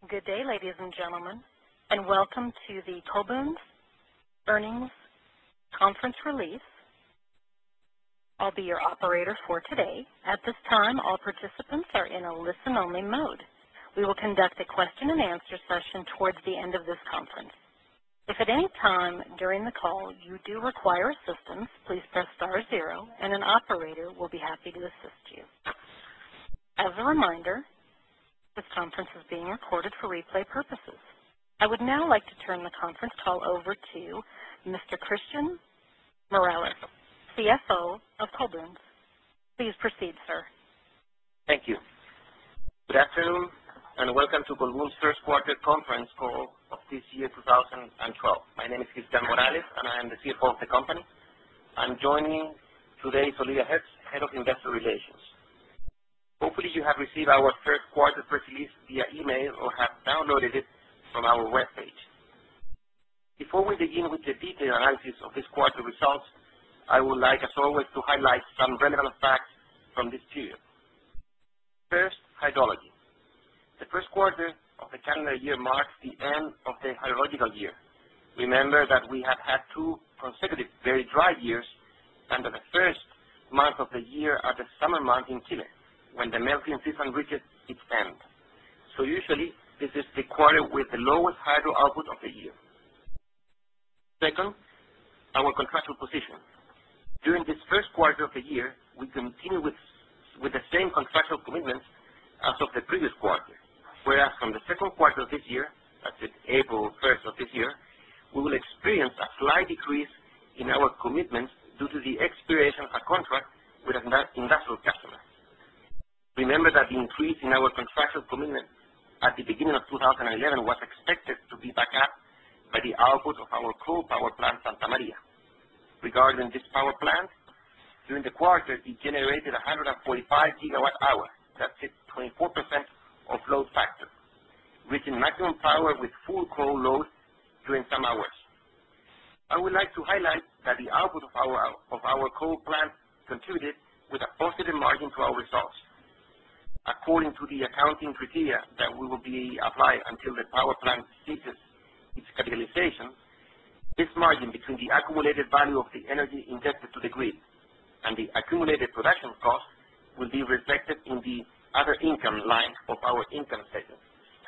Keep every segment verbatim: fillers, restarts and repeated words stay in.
Good day, ladies and gentlemen, and welcome to the Colbún's earnings conference release. I'll be your operator for today. At this time, all participants are in a listen-only mode. We will conduct a question and answer session towards the end of this conference. If at any time during the call you do require assistance, please press star zero and an operator will be happy to assist you. As a reminder, this conference is being recorded for replay purposes. I would now like to turn the conference call over to Mister Christian Morales, C F O of Colbún. Please proceed, sir. Thank you. Good afternoon, and welcome to Colbún's first quarter conference call of this year, two thousand twelve. My name is Christian Morales, and I am the C F O of the company. I'm joining today Olivia Hertz, Head of Investor Relations. Hopefully you have received our first quarter press release via email or have downloaded it from our webpage. Before we begin with the detailed analysis of this quarter results, I would like, as always, to highlight some relevant facts from this period. First, hydrology. The first quarter of the calendar year marks the end of the hydrological year. Remember that we have had two consecutive very dry years, and that the first month of the year are the summer months in Chile, when the melting season reaches its end. So usually, this is the quarter with the lowest hydro output of the year. Second, our contractual position. During this first quarter of the year, we continue with, with the same contractual commitments as of the previous quarter, whereas from the second quarter of this year, that's it, April first of this year, we will experience a slight decrease in our commitments due to the expiration of a contract with an industrial customer. Remember that the increase in our contractual commitment at the beginning of two thousand eleven was expected to be backed up by the output of our coal power plant, Santa Maria. Regarding this power plant, during the quarter, it generated one hundred forty-five gigawatt hours. That's it, twenty-four percent of load factor, reaching maximum power with full coal load during some hours. I would like to highlight that the output of our, of our coal plant contributed with a positive margin to our results. According to the accounting criteria that we will be applied until the power plant ceases its capitalization, this margin between the accumulated value of the energy injected to the grid and the accumulated production cost will be reflected in the other income line of our income statement.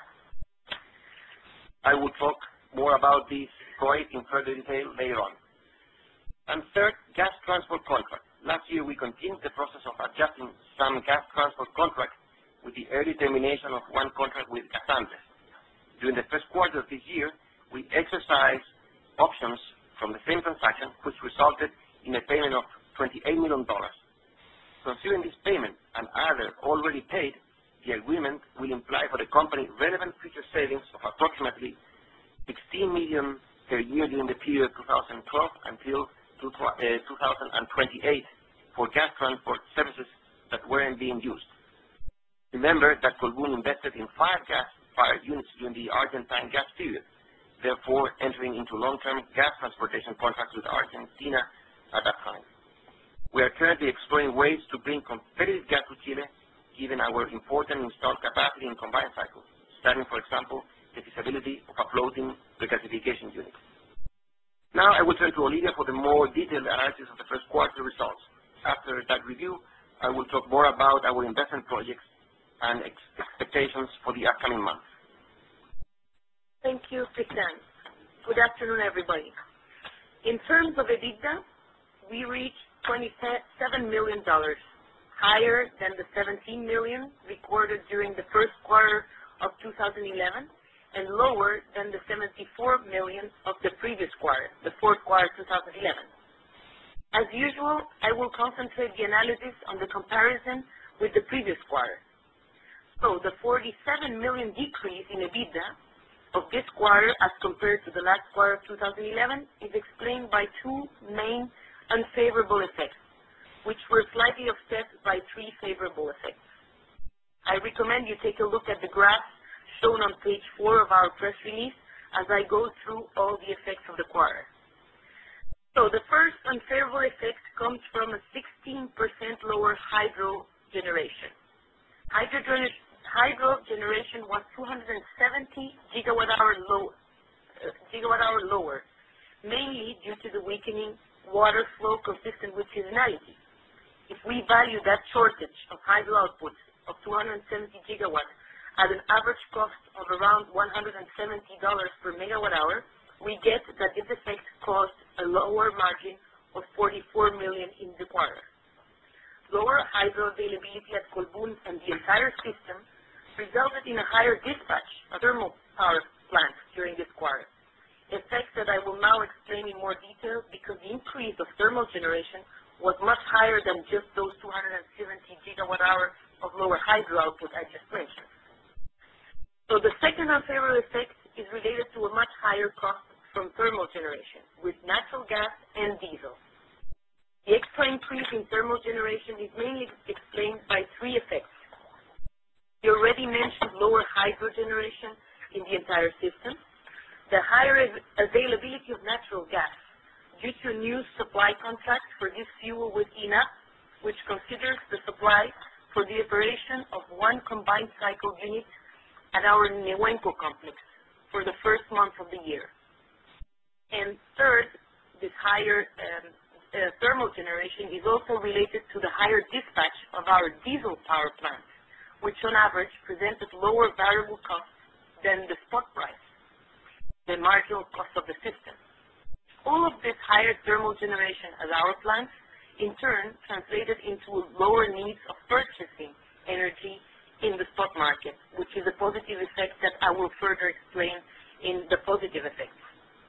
I will talk more about this point in further detail later on. And third, gas transport contract. Last year, we continued the process of adjusting some gas transport contracts with the early termination of one contract with Casantes. During the first quarter of this year, we exercised options from the same transaction, which resulted in a payment of twenty-eight million dollars. Considering this payment and other already paid, the agreement will imply for the company relevant future savings of approximately sixteen million dollars per year during the period two thousand twelve until two thousand twenty-eight for gas transport services that weren't being used. Remember that Colbún invested in five gas-fired units during the Argentine gas period, therefore entering into long-term gas transportation contracts with Argentina at that time. We are currently exploring ways to bring competitive gas to Chile, given our important installed capacity in combined cycle, studying, for example, the feasibility of a floating regasification unit. Now I will turn to Olivia for the more detailed analysis of the first quarter results. After that review, I will talk more about our investment projects and ex expectations for the upcoming months. Thank you, Christian. Good afternoon, everybody. In terms of EBITDA, we reached twenty-seven million dollars, higher than the seventeen million dollars recorded during the first quarter of two thousand eleven, and lower than the seventy-four million dollars of the previous quarter, the fourth quarter two thousand eleven. As usual, I will concentrate the analysis on the comparison with the previous quarter. So the forty-seven million dollars decrease in EBITDA of this quarter as compared to the last quarter of two thousand eleven is explained by two main unfavorable effects, which were slightly offset by three favorable effects. I recommend you take a look at the graph shown on page four of our press release as I go through all the effects of the quarter. So the first unfavorable effect comes from a sixteen percent lower hydro generation. Hydro generation Hydro generation was two hundred seventy lower, mainly due to the weakening water flow consistent with seasonality. If we value that shortage of hydro output of two hundred seventy gigawatts at an average cost of around one hundred seventy dollars per megawatt hour, we get that this effect caused a lower margin of forty-four million dollars in the quarter. Lower hydro availability at Colbún and the entire system resulted in a higher dispatch of thermal power plants during this quarter, effects that I will now explain in more detail because the increase of thermal generation was much higher than just those two hundred seventy gigawatt hours of lower hydro output I just mentioned. So the second unfavorable effect is related to a much higher cost from thermal generation with natural gas and diesel. The extra increase in thermal generation is mainly explained by three effects. The already mentioned lower hydro generation in the entire system, the higher av availability of natural gas due to a new supply contract for this fuel with I N A P, which considers the supply for the operation of one combined cycle unit at our Nehuenco complex for the first month of the year. And third, this higher um, uh, thermal generation is also related to the higher dispatch of our diesel power plants, which on average presented lower variable costs than the spot price, the marginal cost of the system. All of this higher thermal generation at our plants, in turn, translated into lower needs of purchasing energy in the spot market, which is a positive effect that I will further explain in the positive effects.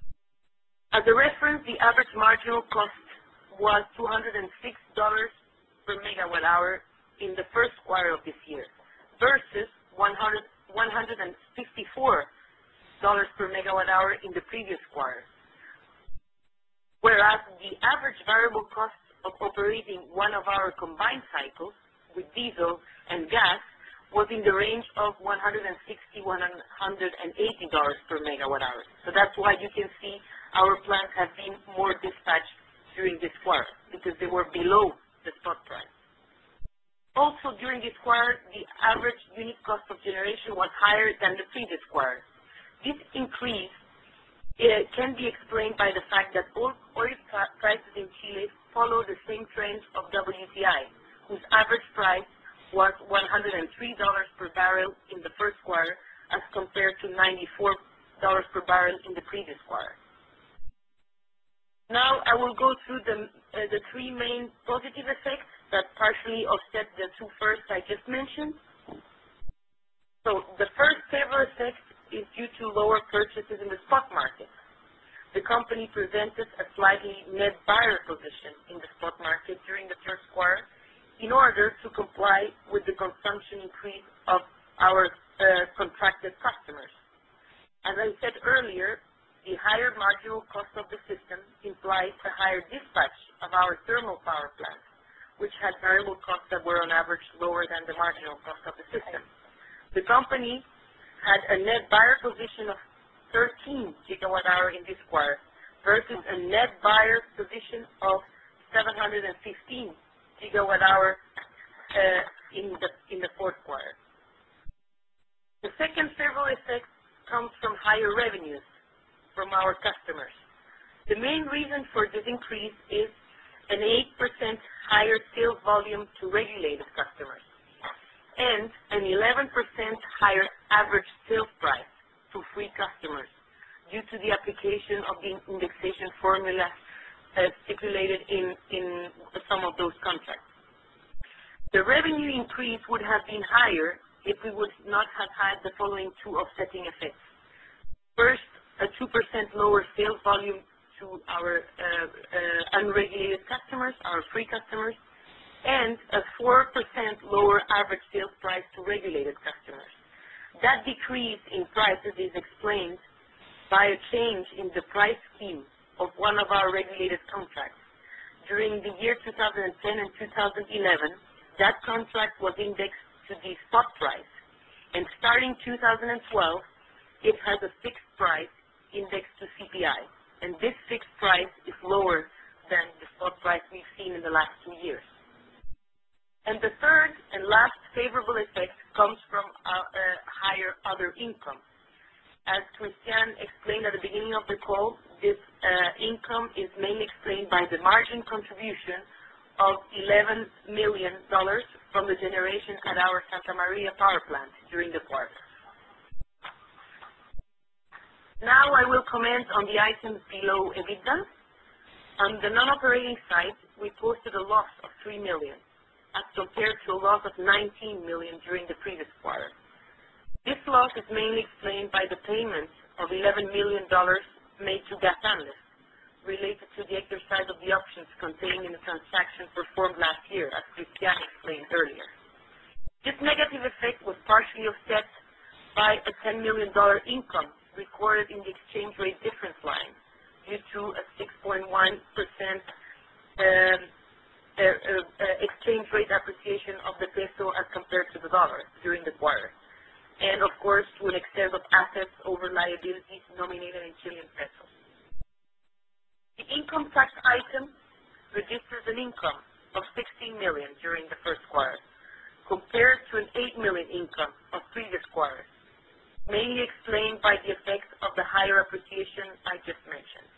As a reference, the average marginal cost was two hundred six dollars per megawatt hour in the first quarter of this year versus one hundred fifty-four dollars per megawatt hour in the previous quarter. Whereas the average variable cost of operating one of our combined cycles with diesel and gas was in the range of one hundred sixty dollars, one hundred eighty dollars per megawatt hour. So that's why you can see our plants have been more dispatched during this quarter, because they were below the spot price. Also, during this quarter, the average unit cost of generation was higher than the previous quarter. This increase It can be explained by the fact that oil, oil prices in Chile follow the same trend of W T I, whose average price was one hundred three dollars per barrel in the first quarter as compared to ninety-four dollars per barrel in the previous quarter. Now I will go through the, uh, the three main positive effects that partially offset the two first I just mentioned. So the first favorable effect is due to lower purchases in the spot market. The company presented a slightly net buyer position in the spot market during the first quarter in order to comply with the consumption increase of our uh, contracted customers. As I said earlier, the higher marginal cost of the system implies a higher dispatch of our thermal power plants, which had variable costs that were on average lower than the marginal cost of the system. The company had a net buyer position of thirteen gigawatt hour in this quarter versus a net buyer position of seven hundred fifteen gigawatt hour uh, in the in the fourth quarter. The second favorable effect comes from higher revenues from our customers. The main reason for this increase is an eight percent higher sales volume to regulated customers and an eleven percent higher average sales price to free customers due to the application of the indexation formula uh, stipulated in, in some of those contracts. The revenue increase would have been higher if we would not have had the following two offsetting effects. First, a two percent lower sales volume to our uh, uh, unregulated customers, our free customers, and a four percent lower average sales price to regulated customers. That decrease in prices is explained by a change in the price scheme of one of our regulated contracts. During the year two thousand ten and two thousand eleven, that contract was indexed to the spot price, and starting two thousand twelve, it has a fixed price indexed to C P I, and this fixed price is lower than the spot price we've seen in the last two years. And the third and last favorable effect comes from uh, uh, higher other income. As Christian explained at the beginning of the call, this uh, income is mainly explained by the margin contribution of eleven million dollars from the generation at our Santa Maria power plant during the quarter. Now I will comment on the items below EBITDA. On the non-operating side, we posted a loss of three million dollars as compared to a loss of nineteen million dollars during the previous quarter. This loss is mainly explained by the payment of eleven million dollars made to Gas Andes related to the exercise of the options contained in the transaction performed last year, as Christian explained earlier. This negative effect was partially offset by a ten million dollars income recorded in the exchange rate difference line due to a six point one percent um, uh, uh, uh, exchange rate appreciation of the peso as compared to the dollar during the quarter, and of course to an extent of assets over liabilities nominated in Chilean pesos. The income tax item registers an income of sixteen million dollars during the first quarter, compared to an eight million dollars income of previous quarters, mainly explained by the effects of the higher appreciation I just mentioned.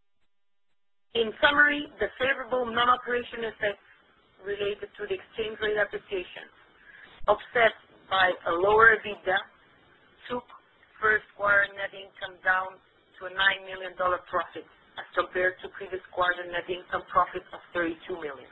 In summary, the favorable non-operation effects related to the exchange rate appreciation, offset by a lower EBITDA, took first quarter net income down to a nine million dollars profit as compared to previous quarter net income profit of thirty-two million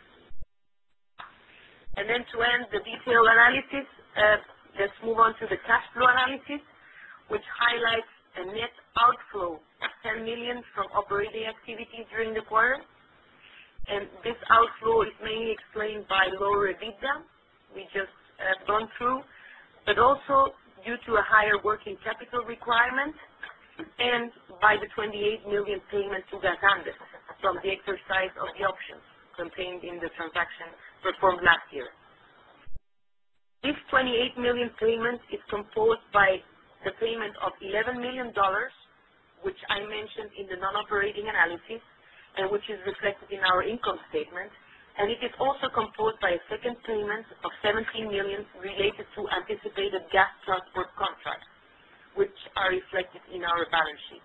dollars. And then to end the detailed analysis, uh, let's move on to the cash flow analysis, which highlights a net outflow of ten million dollars from operating activities during the quarter. And this outflow is mainly explained by lower EBITDA, we just uh, gone through, but also due to a higher working capital requirement and by the twenty-eight million dollars payment to Gas Andes from the exercise of the options contained in the transaction performed last year. This twenty-eight million dollars payment is composed by the payment of eleven million dollars, which I mentioned in the non-operating analysis and which is reflected in our income statement, and it is also composed by a second payment of seventeen million dollars related to anticipated gas transport contracts, which are reflected in our balance sheet.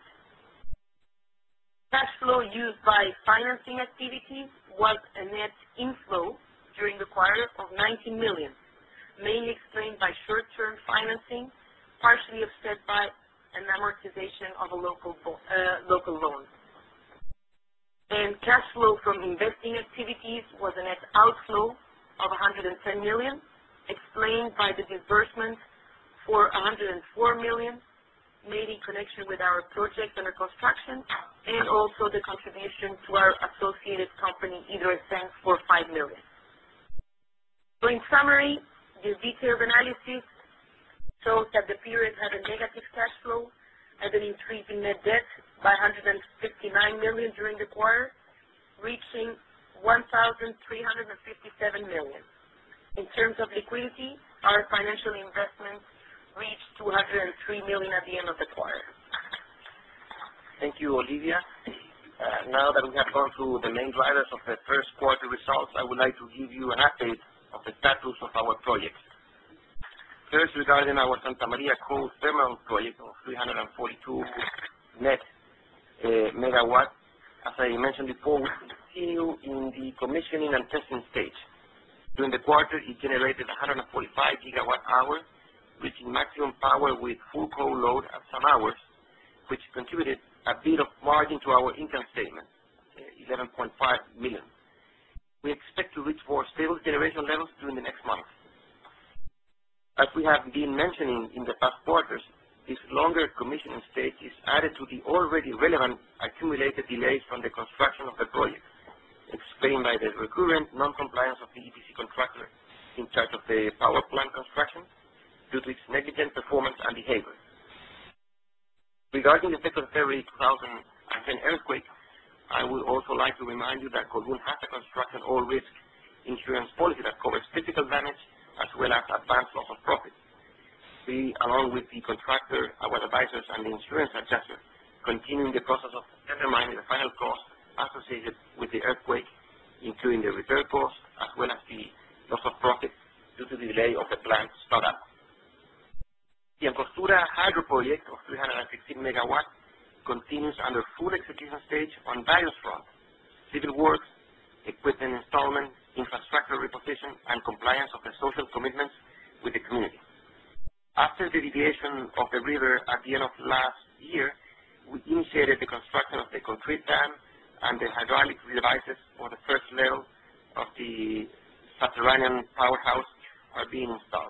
Cash flow used by financing activities was a net inflow during the quarter of nineteen million dollars, mainly explained by short-term financing, partially offset by an amortization of a local, uh, local loan. And cash flow from investing activities was a net outflow of one hundred ten million dollars, explained by the disbursement for one hundred four million dollars made in connection with our project under construction, and also the contribution to our associated company, Hidroesen, for five million dollars. So in summary, this detailed analysis shows that the period had a negative cash flow and an increase in net debt by one hundred fifty-nine million dollars during the quarter, reaching one thousand three hundred fifty-seven million dollars. In terms of liquidity, our financial investments reached two hundred three million dollars at the end of the quarter. Thank you, Olivia. Uh, now that we have gone through the main drivers of the first quarter results, I would like to give you an update of the status of our projects. First, regarding our Santa Maria Coal Thermal project of three hundred forty-two net uh, megawatt, as I mentioned before, we continue in the commissioning and testing stage. During the quarter, it generated one hundred forty-five gigawatt hours, reaching maximum power with full coal load at some hours, which contributed a bit of margin to our income statement, uh, eleven point five million dollars. We expect to reach more stable generation levels during the next month. As we have been mentioning in the past quarters, this longer commissioning stage is added to the already relevant accumulated delays from the construction of the project, explained by the recurrent non-compliance of the E P C contractor in charge of the power plant construction due to its negligent performance and behavior. Regarding the effect of the February two thousand ten earthquake, I would also like to remind you that Colbún has a construction all-risk insurance policy that covers physical damage as well as advanced loss of profit. We, along with the contractor, our advisors, and the insurance adjuster, continue in the process of determining the final cost associated with the earthquake, including the repair cost as well as the loss of profit due to the delay of the plant startup. The Angostura Hydro project of three hundred sixty fifteen megawatt, continues under full execution stage on various fronts: civil works, equipment installment, infrastructure reposition, and compliance of the social commitments with the community. After the deviation of the river at the end of last year, we initiated the construction of the concrete dam, and the hydraulic devices for the first level of the subterranean powerhouse are being installed.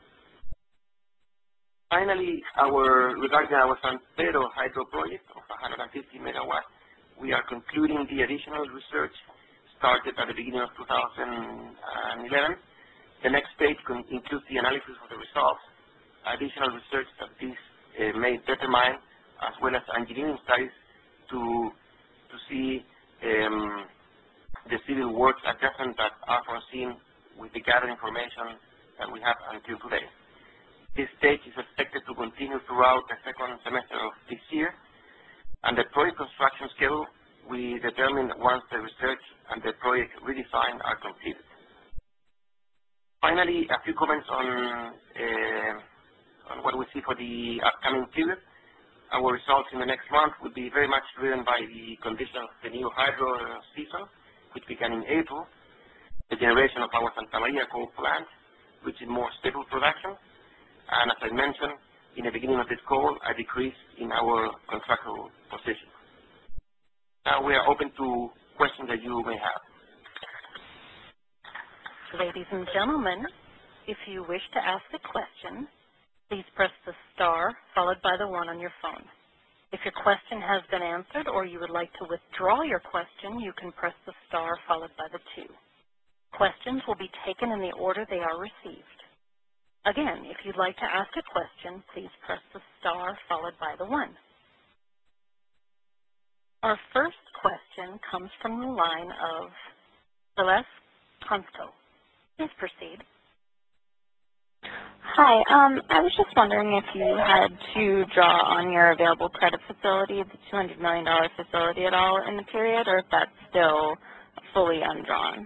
Finally, our, regarding our San Pedro hydro project of one hundred fifty megawatt, we are concluding the additional research started at the beginning of two thousand eleven. The next stage includes the analysis of the results, additional research that this uh, may determine, as well as engineering studies to, to see um, the civil works adjustments that are foreseen with the gathered information that we have until today. This stage is expected to continue throughout the second semester of this year, and the project construction schedule we determine once the research and the project redesign are completed. Finally, a few comments on, uh, on what we see for the upcoming period. Our results in the next month will be very much driven by the conditions of the new hydro season, which began in April, the generation of our Santa Maria coal plant, which is more stable production, and as I mentioned in the beginning of this call, a decrease in our contractual position. Now we are open to questions that you may have. Ladies and gentlemen, if you wish to ask a question, please press the star followed by the one on your phone. If your question has been answered or you would like to withdraw your question, you can press the star followed by the two. Questions will be taken in the order they are received. Again, if you'd like to ask a question, please press the star followed by the one. Our first question comes from the line of Celeste Consco. Please proceed. Hi. Um, I was just wondering if you had to draw on your available credit facility, the two hundred million dollar facility at all in the period, or if that's still fully undrawn.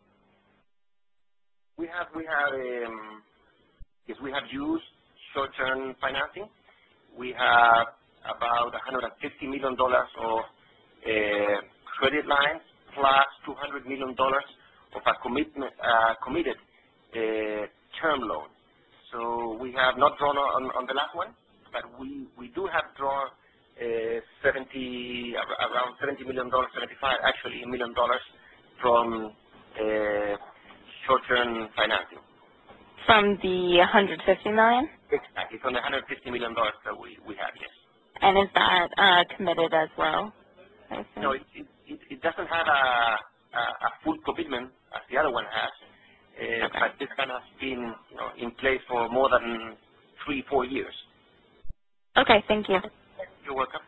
We have, we have, um, yes, we have used short-term financing. We have about one hundred fifty million dollars of uh, credit lines plus two hundred million dollars of a commitment, uh, committed uh, term loan. So we have not drawn on, on the last one, but we, we do have drawn uh, seventy, around seventy million dollars, seventy-five actually million dollars from uh, short-term financing. From the one hundred fifty million dollars? Exactly, from the one hundred fifty million dollars that we, we have, yes. And is that uh, committed as well? No, it, it, it doesn't have a, a, a full commitment as the other one has. Uh, okay. But this one has been, you know, in place for more than three, four years. Okay, thank you. You're welcome.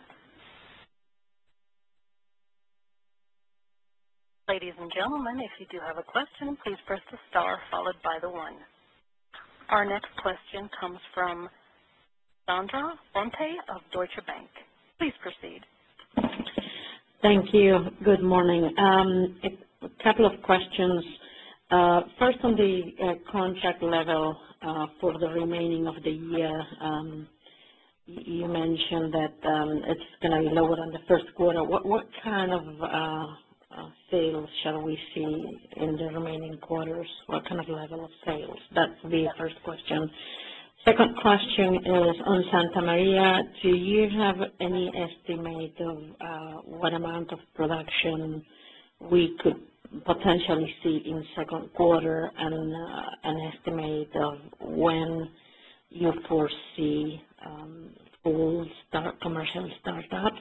Ladies and gentlemen, if you do have a question, please press the star followed by the one. Our next question comes from Sandra Bonte of Deutsche Bank. Please proceed. Thank you. Good morning. Um, a, a couple of questions. Uh, first, on the uh, contract level uh, for the remaining of the year, um, you mentioned that um, it's going to be lower than the first quarter. What, what kind of uh, uh, sales shall we see in the remaining quarters? What kind of level of sales? That's the first question. Second question is on Santa Maria. Do you have any estimate of uh, what amount of production we could potentially see in second quarter, and uh, an estimate of when you foresee um, full start commercial startup?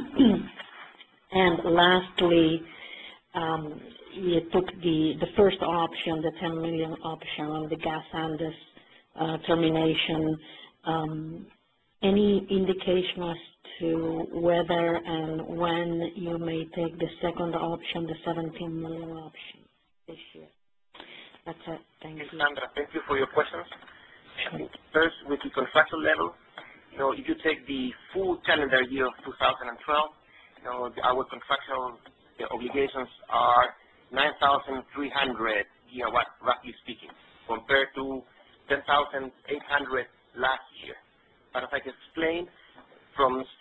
And lastly, um, you took the the first option, the ten million option on the Gas Andes uh, termination. Um, any indication as to whether and when you may take the second option, the seventeen million option this year? That's it. Thank you. Sandra, thank you for your questions. First, with the contractual level, you know, if you take the full calendar year of two thousand twelve, you know, the, our contractual the obligations are nine thousand three hundred gigawatt, roughly speaking, compared to ten thousand eight hundred last year. But as I explained, from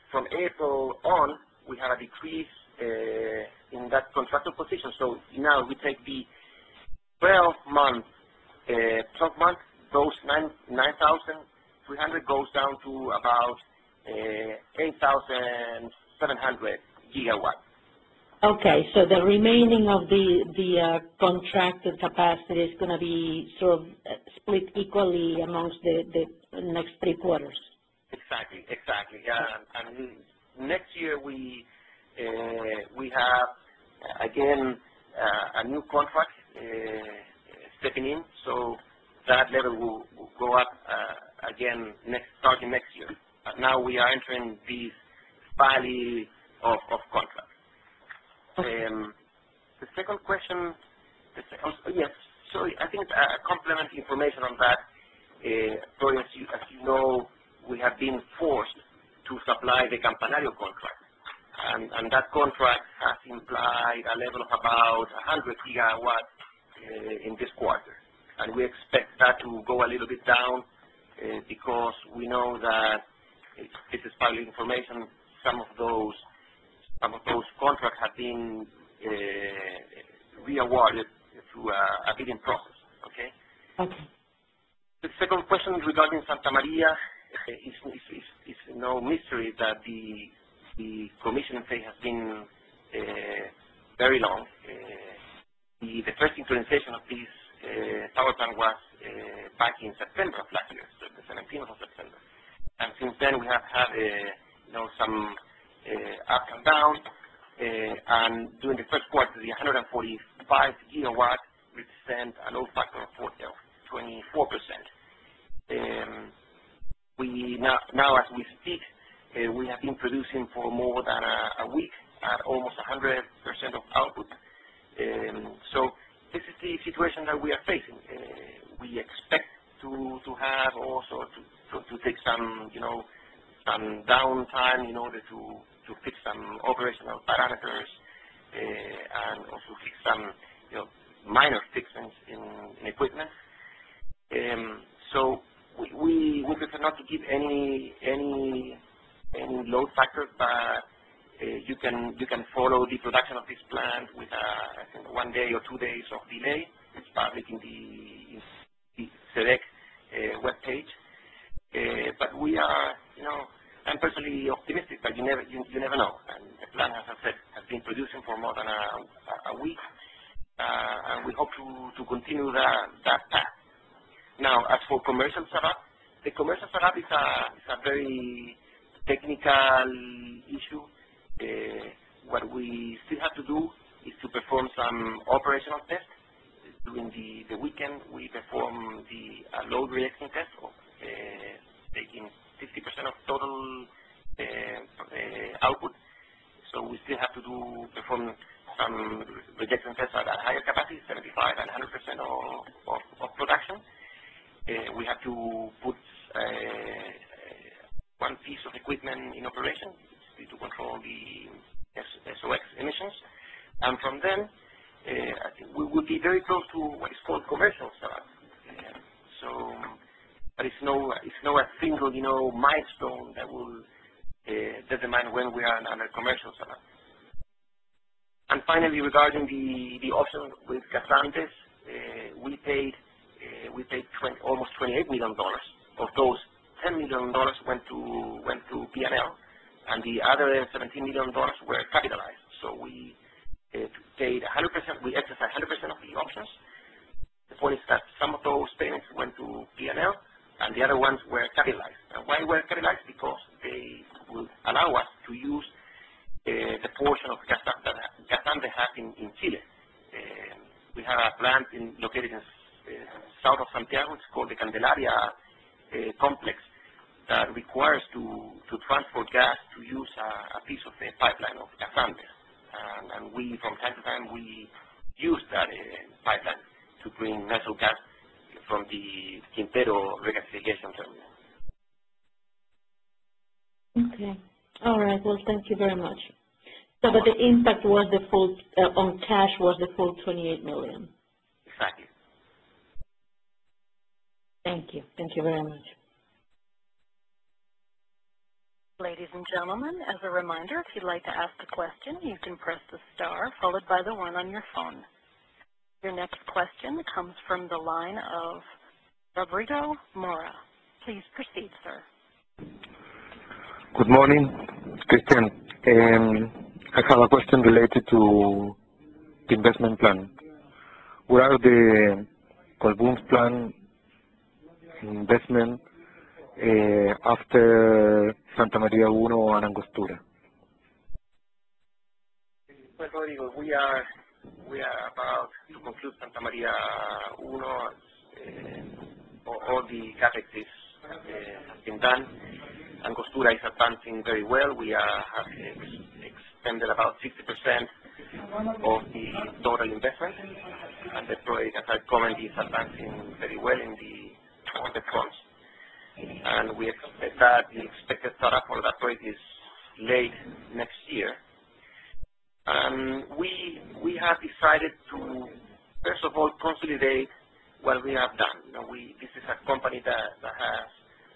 contractual position. So now we take the twelve month, uh, twelve month, those nine nine thousand three hundred goes down to about uh, eight thousand seven hundred gigawatts. Okay, so the remaining of the the uh, contracted capacity is going to be sort of uh, split equally amongst the, the next three quarters. Exactly, exactly. Yeah, and we, next year we uh, we have uh, again uh, a new contract uh, stepping in, so that level will, will go up uh, again next starting next year. But now we are entering this valley of, of contracts. Um, the second question, the se oh, yes, sorry, I think uh, complementary information on that. Uh, so as you, as you know, we have been forced to supply the Campanario contract, and, and that contract has implied a level of about one hundred gigawatts uh, in this quarter, and we expect that to go a little bit down uh, because we know that it, this is public information. Some of those Some of those contracts have been uh, re-awarded through a, a bidding process. Okay. Okay. The second question regarding Santa Maria uh, is, is, is, is no mystery that the the commissioning phase has been uh, very long. Uh, the, the first synchronization of this uh, power plant was uh, back in September of last year, so the seventeenth of September, and since then we have had uh, you know some Uh, up and down, uh, and during the first quarter, the one hundred forty-five gigawatts represent a load factor of twenty-four percent. Um, we now, now, as we speak, uh, we have been producing for more than a, a week at almost one hundred percent of output. Um, so this is the situation that we are facing. Uh, we expect to to have also to, to, to take some, you know, some downtime in order to to fix some operational parameters uh, and also fix some, you know, minor fixings in, in equipment. Um, so we, we we prefer not to give any any any load factor, but uh, you can you can follow the production of this plant with a, I think one day or two days of delay. It's public in the, in the SEDEC uh, web page. Uh, but we are, you know, I'm personally optimistic, but you never, you, you never know. And the plant, as I said, has been producing for more than a, a, a week, uh, and we hope to, to continue that, that path. Now, as for commercial setup, the commercial setup is a, is a very technical issue. Uh, what we still have to do is to perform some operational tests. During the, the weekend, we perform the uh, load rejection test, of, uh, taking fifty percent of total uh, uh, output. So we still have to do perform some rejection tests at a higher capacity, seventy-five and one hundred percent of, of, of production. Uh, we have to put uh, one piece of equipment in operation to control the S O X emissions. And from then, uh, I think we will be very close to what is called commercial setup. Uh, so. But it's no, it's no a single, you know, milestone that will uh, determine when we are under commercial setup. And finally, regarding the the option with Casantes, uh, we paid uh, we paid twenty, almost twenty-eight million dollars. Of those, ten million dollars went to went to P and L, and the other seventeen million dollars were capitalized. So we uh, paid one hundred percent. We exercised one hundred percent of the options. The point is that some of those payments went to P and L, and the other ones were capitalized. And why were capitalized? Because they will allow us to use uh, the portion of Casante that Casante has in, in Chile. Uh, we have a plant in, located in uh, south of Santiago. It's called the Candelaria uh, complex that requires to, to transport gas to use a, a piece of the pipeline of Casante. And, and we, from time to time, we use that uh, pipeline to bring natural gas from the Quintero regasification terminal. Okay. All right. Well, thank you very much. So, but the impact was the full, uh, on cash was the full twenty-eight million. Exactly. Thank you. Thank you very much. Ladies and gentlemen, as a reminder, if you'd like to ask a question, you can press the star followed by the one on your phone. Your next question comes from the line of Rodrigo Mora. Please proceed, sir. Good morning, Christian. Um, I have a question related to the investment plan. What are the Colbún's plan investment uh, after Santa Maria Uno and Angostura? Well, Rodrigo, we are we are about to conclude Santa Maria Uno. Uh, all the capex is, uh, has been done. Angostura is advancing very well. We are, have ex extended about sixty percent of the total investment, and the project, as I commented, is advancing very well in the on the fronts. And we expect that the expected startup for that project is late next year. And we we have decided to first of all consolidate what we have done. You know, we this is a company that that has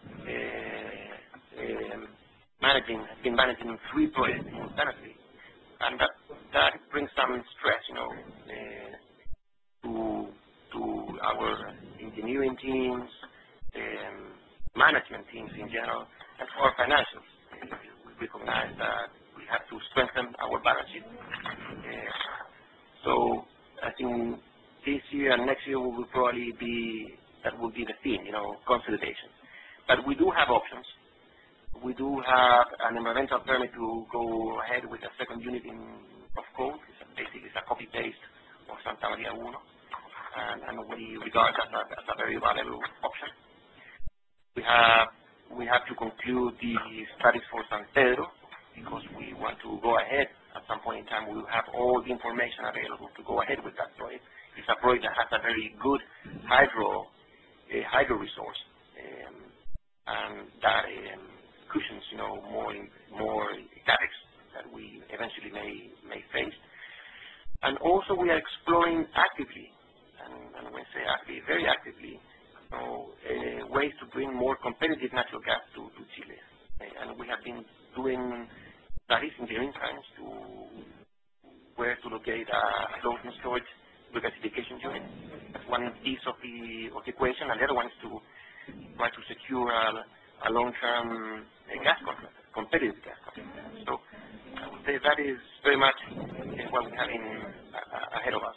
uh, um, managing has been managing three projects simultaneously, and that that brings some stress, you know, uh, to to our engineering teams, um, management teams in general, and for our financials. Uh, we recognize that we have to strengthen our balance sheet. Uh, so I think this year and next year will probably be, that will be the theme, you know, consolidation. But we do have options. We do have an environmental permit to go ahead with a second unit in, of coal. It's a, basically it's a copy-paste of Santa Maria Uno, and, and we regard that as, as a very valuable option. We have, we have to conclude the studies for San Pedro, because we want to go ahead. At some point in time, we will have all the information available to go ahead with that project. It's a project that has a very good hydro uh, hydro resource, um, and that um, cushions, you know, more in, more capex that we eventually may may face. And also, we are exploring actively, and, and when I say actively, very actively, you know, uh, ways to bring more competitive natural gas to, to Chile. Uh, and we have been doing studies in engineering science to where to locate a floating storage regasification unit. That's one piece of the of the equation, and the other one is to try to secure a, a long-term uh, gas contract, competitive gas contract. So I would say that is very much uh, what we have in, uh, ahead of us.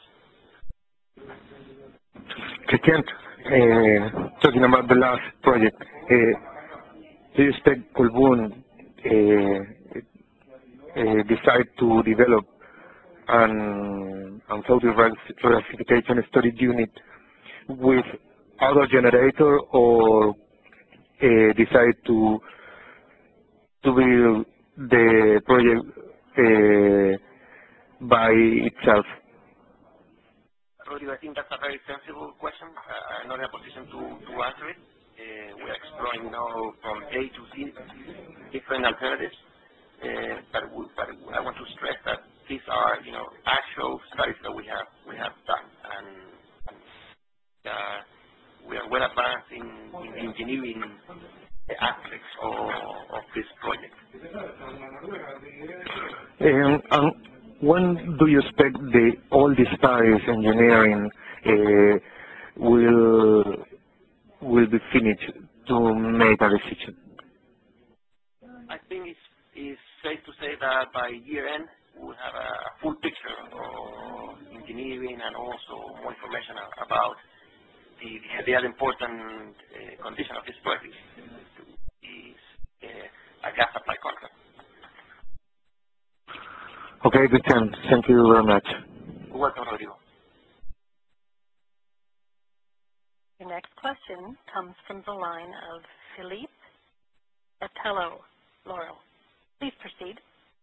Christian, uh, talking about the last project, uh, do you expect Colbún uh, uh, decide to develop an floating regasification storage unit with other generator, or uh, decide to to build the project uh, by itself? Rodrigo, I think that's a very sensible question. Uh, I'm not in a position to, to answer it. Uh, we're exploring, you know, from A to Z different alternatives. Uh, but, we, but I want to stress that these are, you know, actual studies that we have we have done, and, and uh, we are well advanced in, in engineering aspects of, of this project. Um, um, when do you expect the all the studies engineering uh, will will be finished to make a decision? I think it's, it's safe to say that by year end we'll have a full picture of engineering and also more information about the, the other important uh, condition of this project is uh, a gas supply contract. Okay, Christian, thank you very much. You're welcome, Rodrigo. Your next question comes from the line of Philippe Atello Laurel. Please proceed.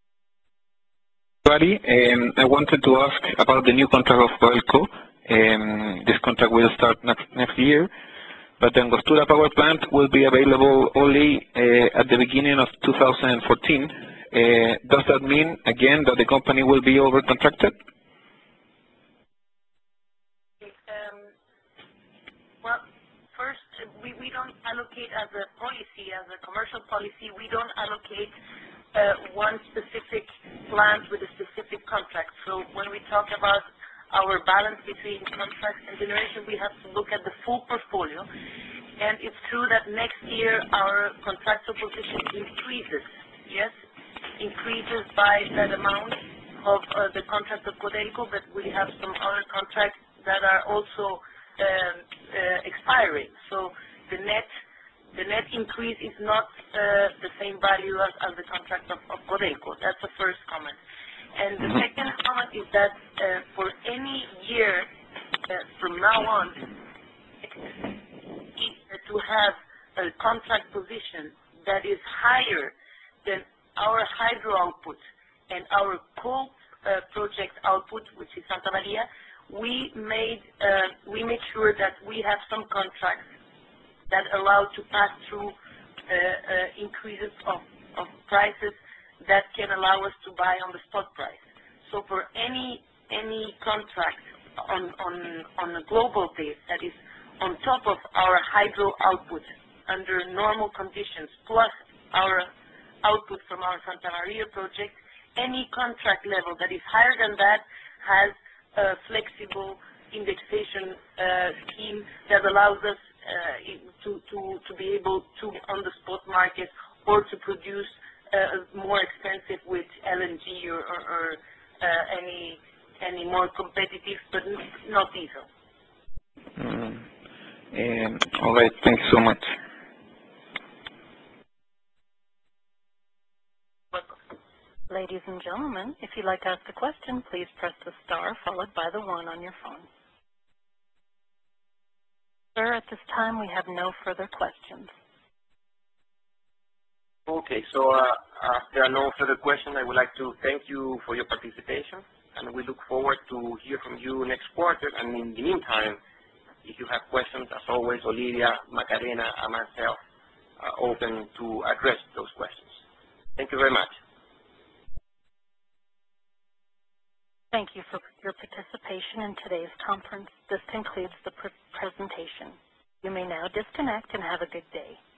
Um, I wanted to ask about the new contract of Codelco. Um, this contract will start next, next year, but the Angostura power plant will be available only uh, at the beginning of two thousand fourteen. Uh, does that mean, again, that the company will be over-contracted? Um, well, first, we, we don't allocate as a policy, as a commercial policy, we don't allocate uh, one specific plant with a specific contract. So when we talk about our balance between contracts and generation, we have to look at the full portfolio. And it's true that next year our contractual position increases, yes, increases by that amount of uh, the contract of Codelco, but we have some other contracts that are also um, uh, expiring. So the net the net increase is not uh, the same value as, as the contract of, of Codelco. That's the first comment. And the second comment is that uh, for any year uh, from now on, to have a contract position that is higher than our hydro output and our coal uh, project output, which is Santa Maria, we made uh, we made sure that we have some contracts that allow to pass through uh, uh, increases of, of prices that can allow us to buy on the spot price. So for any any contract on on on a global base that is on top of our hydro output under normal conditions, plus our output from our Santa Maria project, any contract level that is higher than that has a flexible indexation uh, scheme that allows us uh, to, to, to be able to, on the spot market, or to produce uh, more expensive with L N G or, or, or uh, any, any more competitive, but not diesel. Mm. Um, all right, thank you so much. Ladies and gentlemen, if you'd like to ask a question, please press the star followed by the one on your phone. Sir, at this time we have no further questions. Okay, so uh, uh, there are no further questions. I would like to thank you for your participation, and we look forward to hear from you next quarter. And in the meantime, if you have questions, as always, Olivia, Macarena, and myself are open to address those questions. Thank you very much. Thank you for your participation in today's conference. This concludes the pre presentation. You may now disconnect and have a good day.